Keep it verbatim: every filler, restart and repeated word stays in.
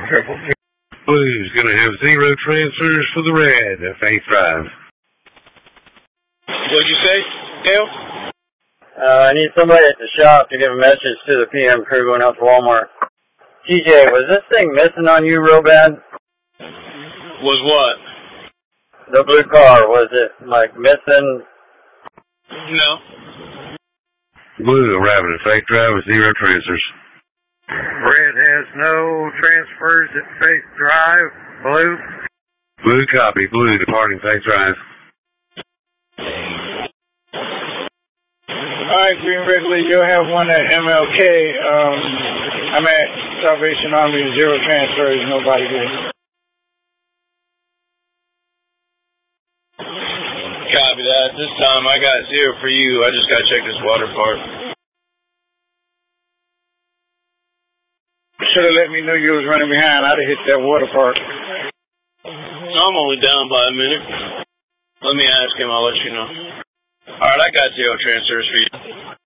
Triple zero. Blue's going to have zero transfers for the red at Faith Drive. What'd you say, Dale? Uh, I need somebody at the shop to give a message to the P M crew going out to Walmart. T J, was this thing missing on you real bad? Was what? The blue car, was it, like, missing? No. Blue arriving at Faith Drive with zero transfers. Red has no transfers at Faith Drive. Blue? Blue copy. Blue departing Faith Drive. Alright, Green Wrigley, you'll have one at M L K. Um, I'm at Salvation Army, zero transfers, nobody there. Copy that. This time I got zero for you. I just got to check this water part. Should have let me know you was running behind. I'd have hit that water park. I'm only down by a minute. Let me ask him. I'll let you know. All right, I got zero transfers for you.